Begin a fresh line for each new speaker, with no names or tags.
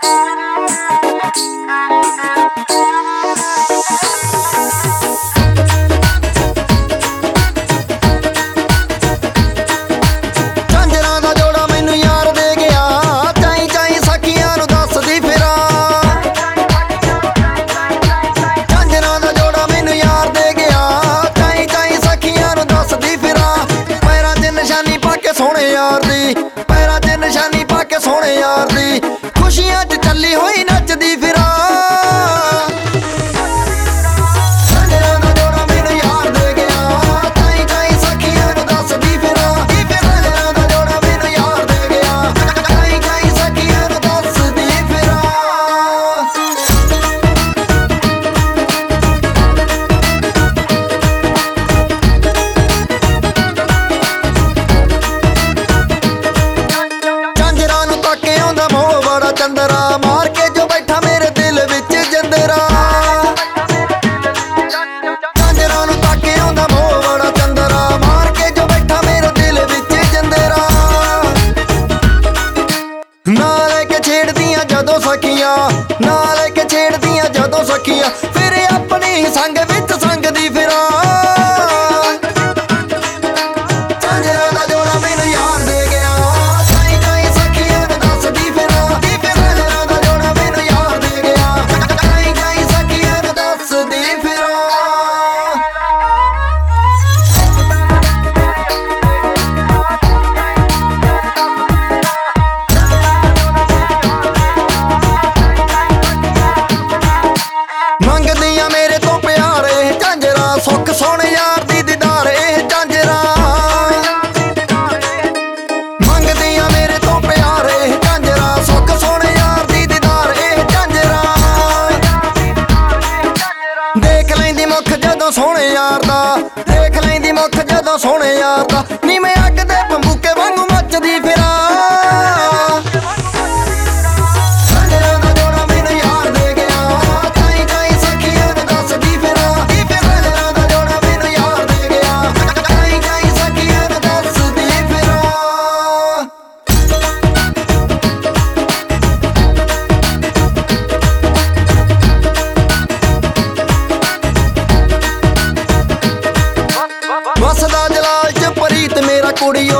सोहणे यार दी पैरां च निशानी पाके सोहणे यार दी खुशियां च चली होई नचदी फिरां साजरां दा जोड़ा मैनूं यार दे गया ताईं ताईं सखियां नूं दसदी फिरां साजरां दा जोड़ा मैनूं यार दे गया ताईं ताईं सखियां नूं दसदी फिरां चंदरा मार के जो बैठा मेरे दिल विच जिंदरा झांजरां नूं ताके आउंदा मोह बड़ा चंदरा मार के जो बैठा मेरे दिल विच जिंदरा ना लेके छेड़दियां जदों सखियां ना लेके छेड़दियां जदों सखियां फिर अपनी संग विच संगदी फिरां मेरे तो प्यार ए झांजरा सुख सोहणे यार दी दीदार ए झांजरा मंगदियां मेरे तो प्यार ए झांजरा सुख सोहणे यार दी दीदार ए झांजरा देख लैंदी मुख जदों सोहणे यार दा देख लैंदी मुख जदों सोहणे यार दा नी मैं अग दे भंबूके वांगू मचदी फिरां वसदा जलाल च प्रीत मेरा कुड़िया